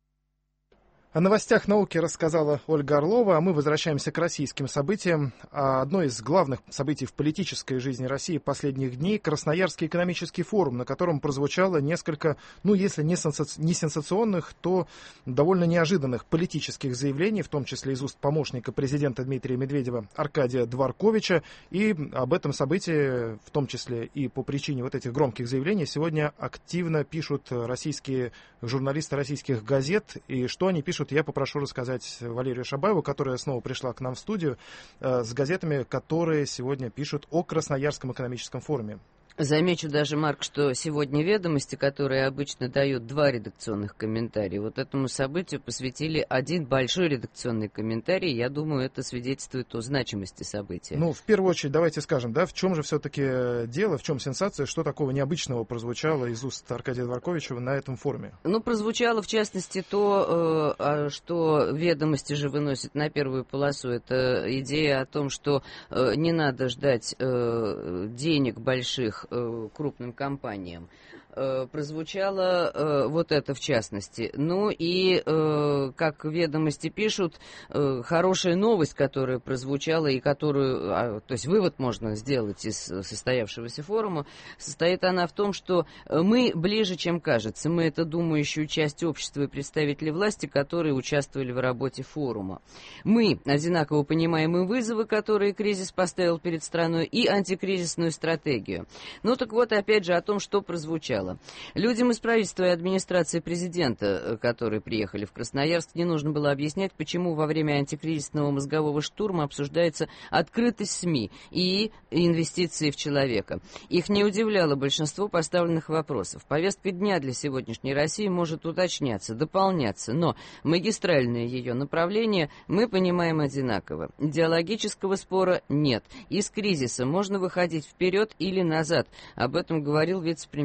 О новостях науки рассказала Ольга Орлова, а мы возвращаемся к российским событиям. Одно из главных событий в политической жизни России последних дней — Красноярский экономический форум, на котором прозвучало несколько, ну, если не сенсационных, то довольно неожиданных политических заявлений, в том числе из уст помощника президента Дмитрия Медведева Аркадия Дворковича. И об этом событии, в том числе и по причине вот этих громких заявлений, сегодня активно пишут российские журналисты российских газет. И что они пишут, я попрошу рассказать Валерию Шабаеву, которая снова пришла к нам в студию, э, с газетами, которые сегодня пишут о Красноярском экономическом форуме. Замечу даже, Марк, что сегодня «Ведомости», которые обычно дают два редакционных комментария, вот этому событию посвятили один большой редакционный комментарий. Я думаю, это свидетельствует о значимости события. Ну, в первую очередь, давайте скажем, да, в чем же все-таки дело, в чем сенсация, что такого необычного прозвучало из уст Аркадия Дворковича на этом форуме? Ну, прозвучало, в частности, то, э, что «Ведомости» же выносят на первую полосу. Это идея о том, что э, не надо ждать э, денег больших крупным компаниям. Прозвучало э, вот это в частности. Ну и, э, как «Ведомости» пишут, э, хорошая новость, которая прозвучала и которую, а, то есть вывод можно сделать из состоявшегося форума, состоит она в том, что мы ближе, чем кажется. Мы — это думающую часть общества и представители власти, которые участвовали в работе форума. Мы одинаково понимаем и вызовы, которые кризис поставил перед страной, и антикризисную стратегию. Ну так вот, опять же, о том, что прозвучало. Людям из правительства и администрации президента, которые приехали в Красноярск, не нужно было объяснять, почему во время антикризисного мозгового штурма обсуждается открытость СМИ и инвестиции в человека. Их не удивляло большинство поставленных вопросов. Повестка дня для сегодняшней России может уточняться, дополняться, но магистральное ее направление мы понимаем одинаково. Идеологического спора нет. Из кризиса можно выходить вперед или назад. Об этом говорил вице-премьер Александр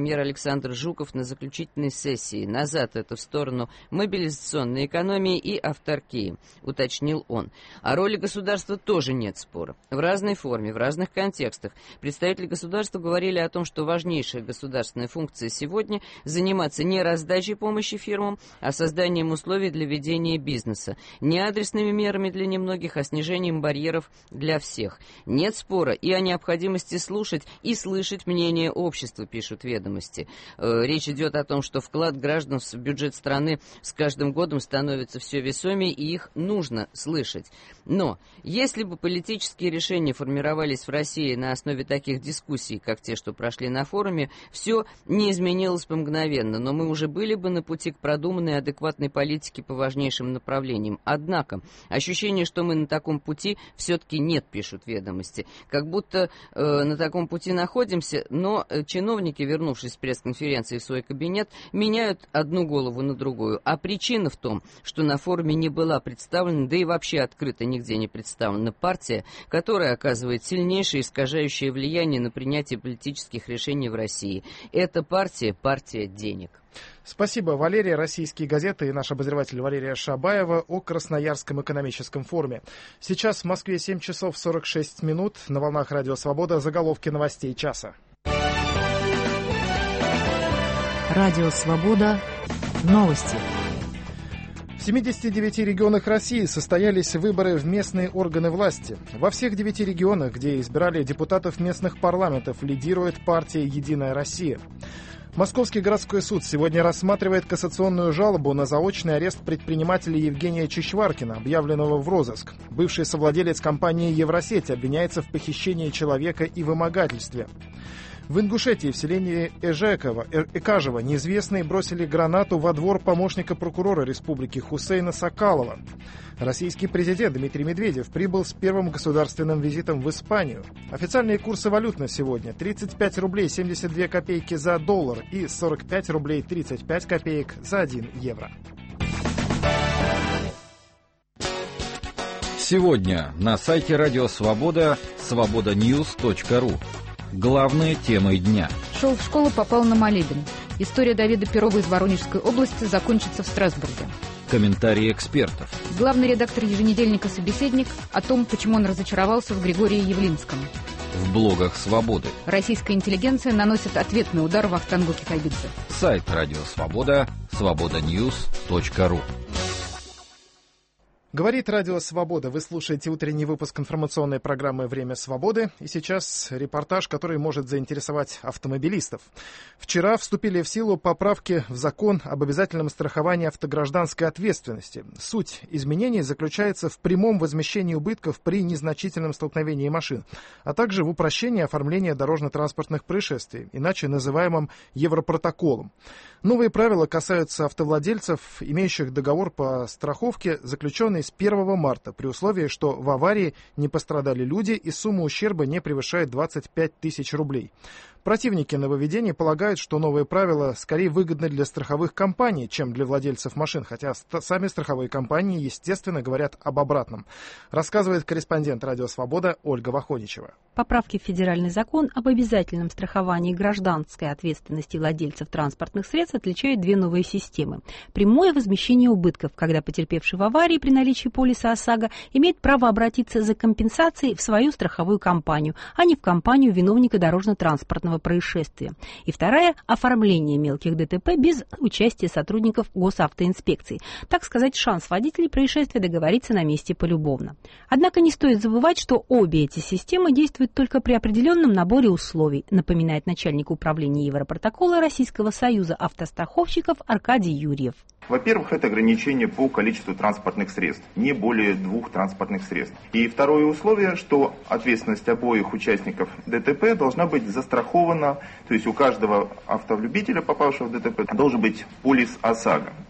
Александр Жуков на заключительной сессии. Назад это в сторону мобилизационной экономии и авторкии, уточнил он. О роли государства тоже нет спора. В разной форме, в разных контекстах представители государства говорили о том, что важнейшая государственная функция сегодня – заниматься не раздачей помощи фирмам, а созданием условий для ведения бизнеса. Не адресными мерами для немногих, а снижением барьеров для всех. Нет спора и о необходимости слушать и слышать мнение общества, пишут «Ведомости». Э, речь идет о том, что вклад граждан в бюджет страны с каждым годом становится все весомее, и их нужно слышать. Но если бы политические решения формировались в России на основе таких дискуссий, как те, что прошли на форуме, все не изменилось бы мгновенно, но мы уже были бы на пути к продуманной адекватной политике по важнейшим направлениям. Однако ощущение, что мы на таком пути, все-таки нет, пишут «Ведомости». Как будто э, на таком пути находимся, но э, чиновники, вернувшись с пресс-конференции в свой кабинет, меняют одну голову на другую. А причина в том, что на форуме не была представлена, да и вообще открыто нигде не представлена партия, которая оказывает сильнейшее искажающее влияние на принятие политических решений в России. Это партия, партия денег. Спасибо, Валерия. Российские газеты и наш обозреватель Валерия Шабаева о Красноярском экономическом форуме. Сейчас в Москве семь часов сорок шесть минут. На волнах Радио Свобода заголовки новостей часа. Радио Свобода. Новости. В семидесяти девяти регионах России состоялись выборы в местные органы власти. Во всех девяти регионах, где избирали депутатов местных парламентов, лидирует партия «Единая Россия». Московский городской суд сегодня рассматривает кассационную жалобу на заочный арест предпринимателя Евгения Чичваркина, объявленного в розыск. Бывший совладелец компании «Евросеть» обвиняется в похищении человека и вымогательстве. В Ингушетии, в селении Эжекова, э, Экажево, неизвестные бросили гранату во двор помощника прокурора республики Хусейна Сакалова. Российский президент Дмитрий Медведев прибыл с первым государственным визитом в Испанию. Официальные курсы валют на сегодня: тридцать пять рублей семьдесят две копейки за доллар и сорок пять рублей тридцать пять копеек за один евро. Сегодня на сайте Радио Свобода свобода ньюс точка ру. Главные темы дня. Шел в школу, попал на молебен. История Давида Перова из Воронежской области закончится в Страсбурге. Комментарии экспертов. Главный редактор еженедельника «Собеседник» о том, почему он разочаровался в Григории Явлинском. В блогах «Свободы». Российская интеллигенция наносит ответный удар Вахтангу Кикабидзе. Сайт Радио Свобода свобода ньюс точка ру. Говорит Радио Свобода. Вы слушаете утренний выпуск информационной программы «Время свободы». И сейчас репортаж, который может заинтересовать автомобилистов. Вчера вступили в силу поправки в закон об обязательном страховании автогражданской ответственности. Суть изменений заключается в прямом возмещении убытков при незначительном столкновении машин, а также в упрощении оформления дорожно-транспортных происшествий, иначе называемым Европротоколом. Новые правила касаются автовладельцев, имеющих договор по страховке, заключенный с первого марта, при условии, что в аварии не пострадали люди и сумма ущерба не превышает двадцать пять тысяч рублей. Противники нововведений полагают, что новые правила скорее выгодны для страховых компаний, чем для владельцев машин, хотя сами страховые компании, естественно, говорят об обратном. Рассказывает корреспондент Радио Свобода Ольга Вахоничева. Поправки в федеральный закон об обязательном страховании гражданской ответственности владельцев транспортных средств отличают две новые системы. Прямое возмещение убытков, когда потерпевший в аварии при наличии полиса ОСАГО имеет право обратиться за компенсацией в свою страховую компанию, а не в компанию виновника дорожно-транспортного происшествия. И вторая – оформление мелких ДТП без участия сотрудников госавтоинспекции. Так сказать, шанс водителей происшествия договориться на месте полюбовно. Однако не стоит забывать, что обе эти системы действуют только при определенном наборе условий, напоминает начальник управления Европротокола Российского союза автостраховщиков Аркадий Юрьев. Во-первых, это ограничение по количеству транспортных средств, не более двух транспортных средств. И второе условие, что ответственность обоих участников ДТП должна быть застрахована, то есть у каждого автолюбителя, попавшего в ДТП, должен быть полис ОСАГО.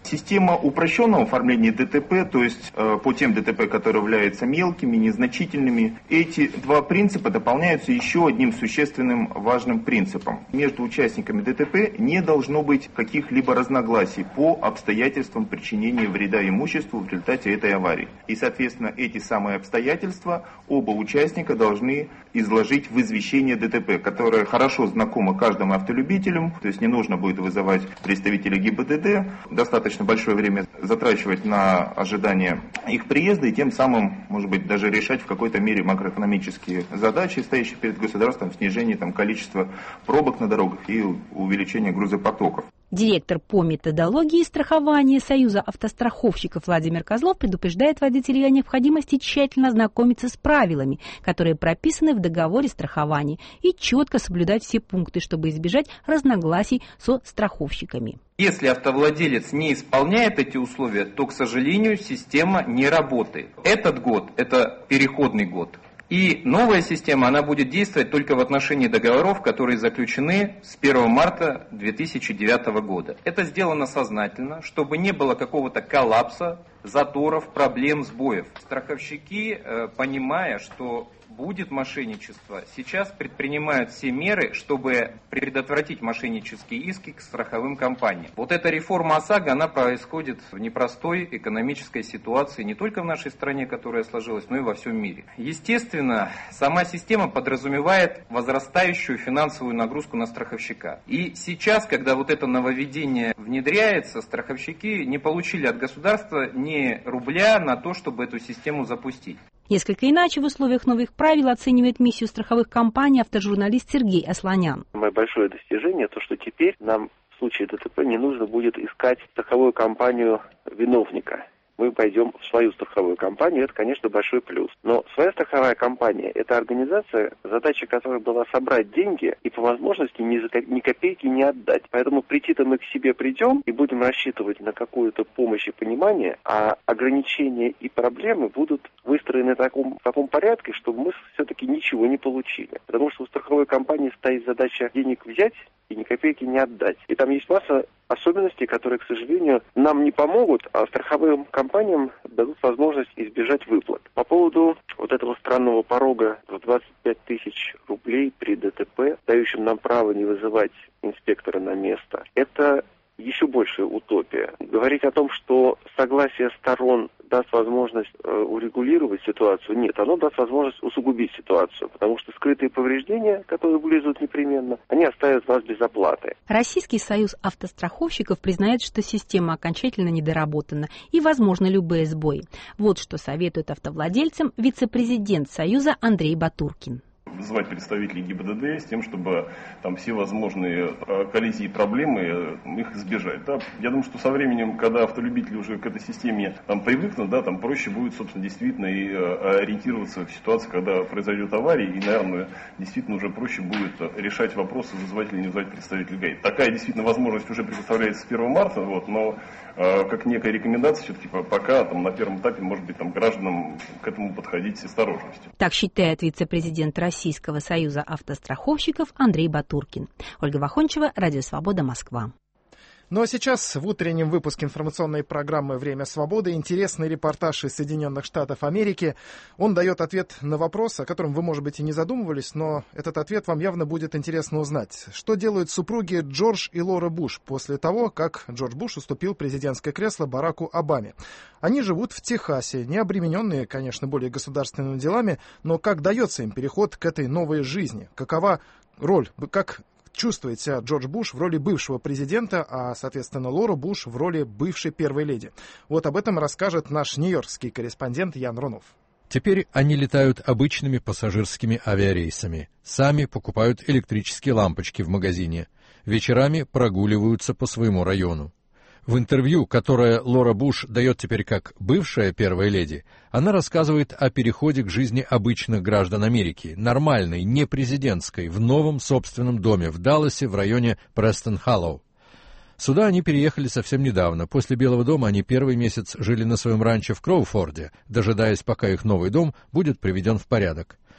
Система упрощенного оформления ДТП, то есть э, по тем ДТП, которые являются мелкими, незначительными, эти два принципа дополняются еще одним существенным важным принципом. Между участниками ДТП не должно быть каких-либо разногласий по обстоятельствам причинения вреда имуществу в результате этой аварии. И, соответственно, эти самые обстоятельства оба участника должны изложить в извещении ДТП, которое хорошо знакомо каждому автолюбителю, то есть не нужно будет вызывать представителей ГИБДД, достаточно большое время затрачивать на ожидание их приезда и тем самым, может быть, даже решать в какой-то мере макроэкономические задачи, стоящие перед государством, снижение там, количества пробок на дорогах и увеличение грузопотоков. Директор по методологии страхования Союза автостраховщиков Владимир Козлов предупреждает водителей о необходимости тщательно ознакомиться с правилами, которые прописаны в договоре страхования, и четко соблюдать все пункты, чтобы избежать разногласий со страховщиками. Если автовладелец не исполняет эти условия, то, к сожалению, система не работает. Этот год – это переходный год. И новая система, она будет действовать только в отношении договоров, которые заключены с первого марта две тысячи девятого года. Это сделано сознательно, чтобы не было какого-то коллапса, заторов, проблем, сбоев. Страховщики, понимая, что будет мошенничество, сейчас предпринимают все меры, чтобы предотвратить мошеннические иски к страховым компаниям. Вот эта реформа ОСАГО, она происходит в непростой экономической ситуации не только в нашей стране, которая сложилась, но и во всем мире. Естественно, сама система подразумевает возрастающую финансовую нагрузку на страховщика. И сейчас, когда вот это нововведение внедряется, страховщики не получили от государства ни рубля на то, чтобы эту систему запустить. Несколько иначе в условиях новых правил оценивает миссию страховых компаний автожурналист Сергей Асланян. Мое большое достижение то, что теперь нам в случае ДТП не нужно будет искать страховую компанию виновника. Мы пойдем в свою страховую компанию, это, конечно, большой плюс. Но своя страховая компания – это организация, задача которой была собрать деньги и по возможности ни, за, ни копейки не отдать. Поэтому прийти-то мы к себе придем и будем рассчитывать на какую-то помощь и понимание, а ограничения и проблемы будут выстроены в таком, в таком порядке, чтобы мы все-таки ничего не получили. Потому что у страховой компании стоит задача денег взять и ни копейки не отдать. И там есть масса особенностей, которые, к сожалению, нам не помогут, а страховым компаниям дадут возможность избежать выплат. По поводу вот этого странного порога в двадцать пять тысяч рублей при ДТП, дающим нам право не вызывать инспектора на место, это еще большая утопия. Говорить о том, что согласие сторон даст возможность э, урегулировать ситуацию, нет, оно даст возможность усугубить ситуацию, потому что скрытые повреждения, которые вылезут непременно, они оставят вас без оплаты. Российский союз автостраховщиков признает, что система окончательно недоработана и возможны любые сбои. Вот что советует автовладельцам вице-президент союза Андрей Батуркин. Вызывать представителей ГИБДД с тем, чтобы там все возможные коллизии и проблемы их избежать. Да. Я думаю, что со временем, когда автолюбители уже к этой системе там, привыкнут, да, там проще будет, собственно, действительно и ориентироваться в ситуации, когда произойдет авария, и, наверное, действительно уже проще будет решать вопросы, вызывать или не вызывать представителей ГАИ. Такая действительно возможность уже предоставляется с первого марта, вот, но э, как некая рекомендация, все-таки пока там, на первом этапе, может быть, там, гражданам к этому подходить с осторожностью. Так считает вице-президент Российского союза автостраховщиков Андрей Батуркин. Ольга Вахончева, Радио Свобода, Москва. Ну а сейчас в утреннем выпуске информационной программы «Время свободы» интересный репортаж из Соединенных Штатов Америки. Он дает ответ на вопрос, о котором вы, может быть, и не задумывались, но этот ответ вам явно будет интересно узнать. Что делают супруги Джордж и Лора Буш после того, как Джордж Буш уступил президентское кресло Бараку Обаме? Они живут в Техасе, не обремененные, конечно, более государственными делами, но как дается им переход к этой новой жизни? Какова роль, как чувствует себя Джордж Буш в роли бывшего президента, а, соответственно, Лора Буш в роли бывшей первой леди? Вот об этом расскажет наш нью-йоркский корреспондент Ян Рунов. Теперь они летают обычными пассажирскими авиарейсами, сами покупают электрические лампочки в магазине, вечерами прогуливаются по своему району. В интервью, которое Лора Буш дает теперь как бывшая первая леди, она рассказывает о переходе к жизни обычных граждан Америки, нормальной, не президентской, в новом собственном доме в Далласе в районе Престон-Холлоу. Сюда они переехали совсем недавно. После Белого дома они первый месяц жили на своем ранчо в Кроуфорде, дожидаясь, пока их новый дом будет приведен в порядок.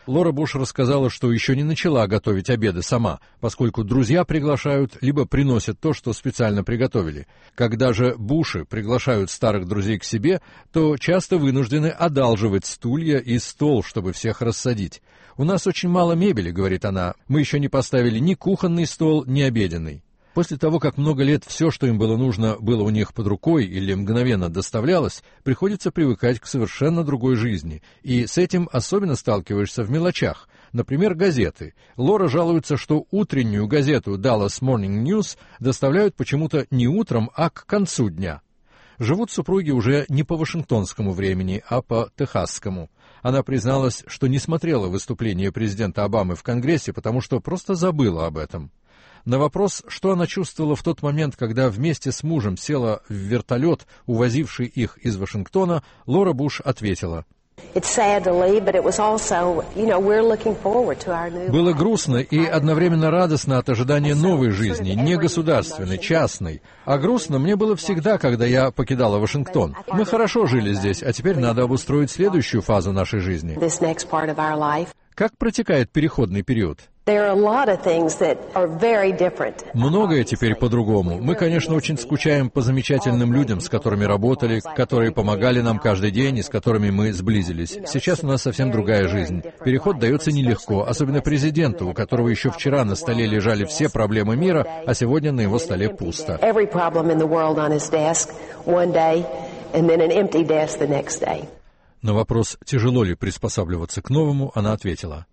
Лора Буш рассказала, что еще не начала готовить обеды сама, поскольку друзья приглашают, либо приносят то, что специально приготовили. Когда же Буши приглашают старых друзей к себе, то часто вынуждены одалживать стулья и стол, чтобы всех рассадить. «У нас очень мало мебели», — говорит она, — «мы еще не поставили ни кухонный стол, ни обеденный». После того, как много лет все, что им было нужно, было у них под рукой или мгновенно доставлялось, приходится привыкать к совершенно другой жизни, и с этим особенно сталкиваешься в мелочах. Например, газеты. Лора жалуется, что утреннюю газету Dallas Morning News доставляют почему-то не утром, а к концу дня. Живут супруги уже не по вашингтонскому времени, а по техасскому. Она призналась, что не смотрела выступление президента Обамы в Конгрессе, потому что просто забыла об этом. На вопрос, что она чувствовала в тот момент, когда вместе с мужем села в вертолет, увозивший их из Вашингтона, Лора Буш ответила: «Было грустно и одновременно радостно от ожидания новой жизни, не государственной, частной. А грустно мне было всегда, когда я покидала Вашингтон. Мы хорошо жили здесь, а теперь надо обустроить следующую фазу нашей жизни». Как протекает переходный период? Многое теперь по-другому. Мы, конечно, очень скучаем по замечательным людям, с которыми работали, которые помогали нам каждый день и с которыми мы сблизились. Сейчас у нас совсем другая жизнь. Переход дается нелегко, особенно президенту, у которого еще вчера на столе лежали все проблемы мира, а сегодня на его столе пусто. На вопрос, тяжело ли приспосабливаться к новому, она ответила: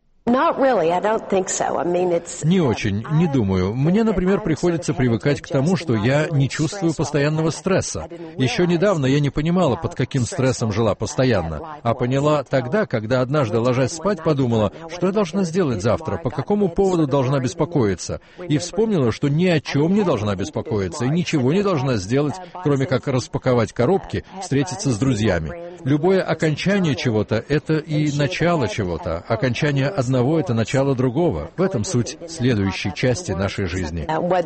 «Не очень, не думаю. Мне, например, приходится привыкать к тому, что я не чувствую постоянного стресса. Еще недавно я не понимала, под каким стрессом жила постоянно, а поняла тогда, когда однажды, ложась спать, подумала, что я должна сделать завтра, по какому поводу должна беспокоиться, и вспомнила, что ни о чем не должна беспокоиться и ничего не должна сделать, кроме как распаковать коробки, встретиться с друзьями. Любое окончание чего-то — это и начало чего-то. Окончание одного — это начало другого. В этом суть следующей части нашей жизни».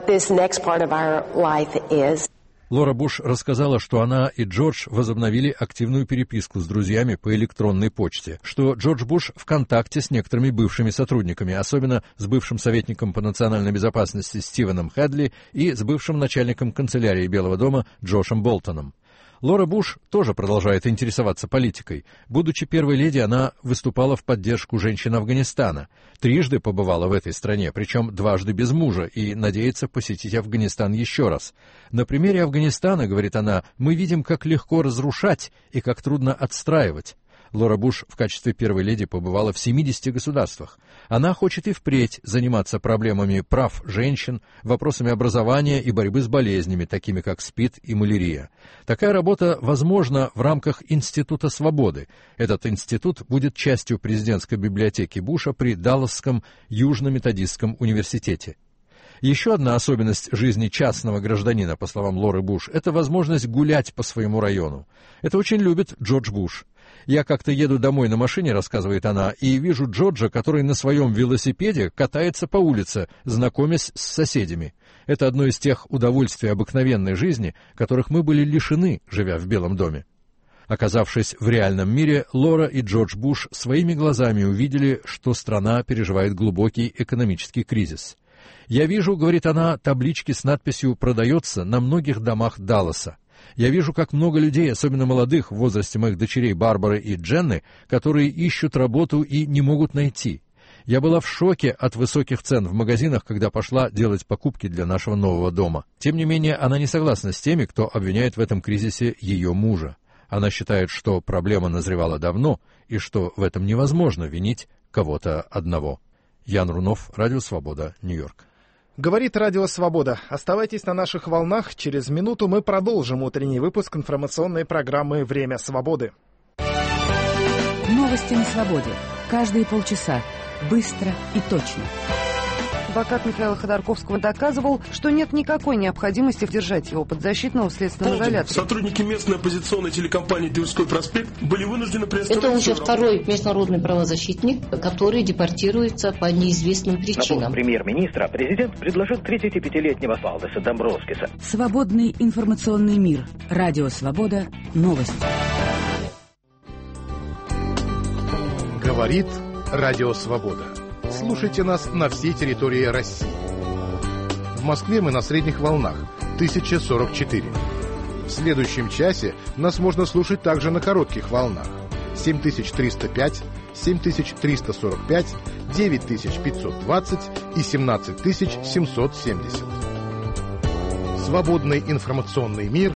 Лора Буш рассказала, что она и Джордж возобновили активную переписку с друзьями по электронной почте, что Джордж Буш в контакте с некоторыми бывшими сотрудниками, особенно с бывшим советником по национальной безопасности Стивеном Хедли и с бывшим начальником канцелярии Белого дома Джошем Болтоном. Лора Буш тоже продолжает интересоваться политикой. Будучи первой леди, она выступала в поддержку женщин Афганистана. Трижды побывала в этой стране, причем дважды без мужа, и надеется посетить Афганистан еще раз. На примере Афганистана, говорит она, мы видим, как легко разрушать и как трудно отстраивать. Лора Буш в качестве первой леди побывала в семидесяти государствах. Она хочет и впредь заниматься проблемами прав женщин, вопросами образования и борьбы с болезнями, такими как СПИД и малярия. Такая работа возможна в рамках Института свободы. Этот институт будет частью президентской библиотеки Буша при Далласском Южно-методистском университете. Еще одна особенность жизни частного гражданина, по словам Лоры Буш, это возможность гулять по своему району. Это очень любит Джордж Буш. «Я как-то еду домой на машине, — рассказывает она, — и вижу Джорджа, который на своем велосипеде катается по улице, знакомясь с соседями. Это одно из тех удовольствий обыкновенной жизни, которых мы были лишены, живя в Белом доме». Оказавшись в реальном мире, Лора и Джордж Буш своими глазами увидели, что страна переживает глубокий экономический кризис. «Я вижу, — говорит она, — таблички с надписью «Продается» на многих домах Далласа. Я вижу, как много людей, особенно молодых, в возрасте моих дочерей Барбары и Дженны, которые ищут работу и не могут найти. Я была в шоке от высоких цен в магазинах, когда пошла делать покупки для нашего нового дома». Тем не менее, она не согласна с теми, кто обвиняет в этом кризисе ее мужа. Она считает, что проблема назревала давно и что в этом невозможно винить кого-то одного. Ян Рунов, Радио Свобода, Нью-Йорк. Говорит Радио Свобода. Оставайтесь на наших волнах. Через минуту мы продолжим утренний выпуск информационной программы «Время свободы». Новости на свободе. Каждые полчаса. Быстро и точно. Адвокат Михаила Ходорковского доказывал, что нет никакой необходимости держать его под защитного следственного изоляторе. Сотрудники местной оппозиционной телекомпании «Тверской проспект» были вынуждены приостановить... Это уже второй международный правозащитник, который депортируется по неизвестным причинам. На премьер-министра президент предложил тридцатипятилетнего Валдеса Домбровскиса. Свободный информационный мир. Радио Свобода. Новости. Говорит Радио «Свобода». Слушайте нас на всей территории России. В Москве мы на средних волнах тысяча сорок четыре. В следующем часе нас можно слушать также на коротких волнах семь тысяч триста пять, семь тысяч триста сорок пять, девять тысяч пятьсот двадцать и семнадцать тысяч семьсот семьдесят. Свободный информационный мир